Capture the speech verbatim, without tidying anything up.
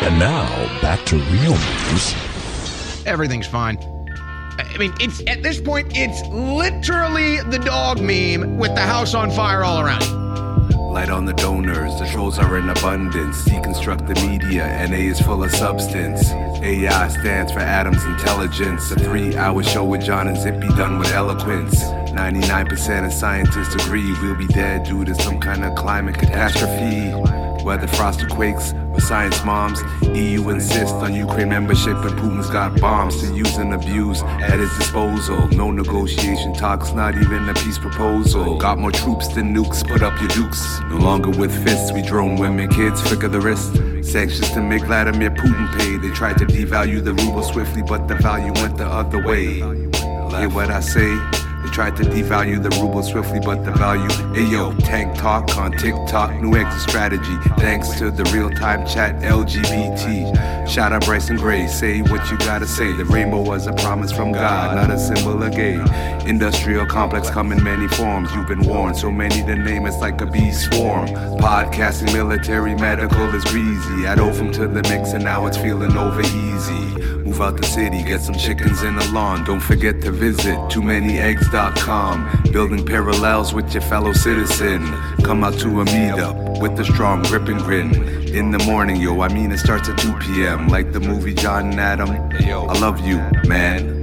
And now, back to real news. Everything's fine. I mean, it's at this point, it's literally the dog meme with the house on fire all around. Light on the donors, the trolls are in abundance. Deconstruct the media, N A is full of substance. A I stands for Adam's intelligence. A three-hour show with John and Zippy done with eloquence. ninety-nine percent of scientists agree we'll be dead due to some kind of climate catastrophe. Whether frosted quakes or science moms, E U insists on Ukraine membership and Putin's got bombs to use and abuse at his disposal. No negotiation talks, not even a peace proposal. Got more troops than nukes, put up your dukes. No longer with fists, we drone women, kids, flicker the wrist. Sanctions to make Vladimir Putin pay. They tried to devalue the ruble swiftly, but the value went the other way. Hear what I say? They tried to devalue the ruble swiftly, but the value, ayo, tank talk on TikTok, new exit strategy, thanks to the real-time chat L G B T. Shout out Bryson Gray, say what you gotta say. The rainbow was a promise from God, not a symbol of gay. Industrial complex come in many forms, you've been warned, so many to name it's like a bee swarm. Podcasting, military, medical is greasy. Add Opham to the mix and now it's feeling over easy. Move out the city, get some chickens in the lawn. Don't forget to visit too many eggs dot com. Building parallels with your fellow citizen. Come out to a meetup with a strong grip and grin. In the morning, yo, I mean it starts at two p.m. like the movie John and Adam. I love you, man.